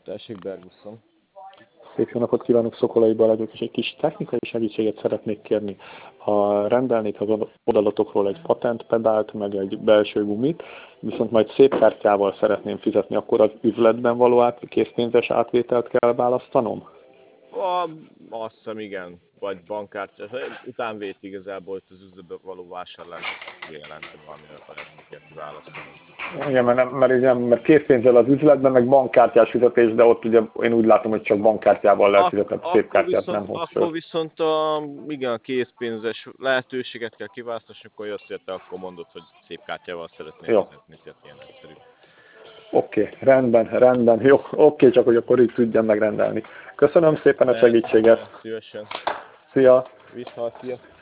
Tessék, Berguszon. Szép jó napot kívánok, Szokolai Balázs, és egy kis technikai segítséget szeretnék kérni. Ha rendelnék az oldalatokról egy patentpedált, meg egy belső gumit, viszont majd szép kártyával szeretném fizetni, akkor az üzletben való készpénzes átvételt kell választanom? Azt hiszem, igen. Vagy bankkártya. Utánvét igazából itt az üzletben való vásárlás jelenteni valamilyen eredményt kiválasztani. Igen, mert készpénzzel az üzletben, meg bankkártyás fizetés, de ott ugye én úgy látom, hogy csak bankkártyával lehet fizetni, szép kártyát nem hoz. Akkor viszont igen, a készpénzes lehetőséget kell kiválasztani, és akkor jössz érte, akkor mondod, hogy szép kártyával szeretnél fizetni, tehát ilyen egyszerű. Oké, rendben, jó, oké, csak hogy akkor így tudjam megrendelni. Köszönöm szépen a segítséget. Szívesen. Szia! Viszont, szia!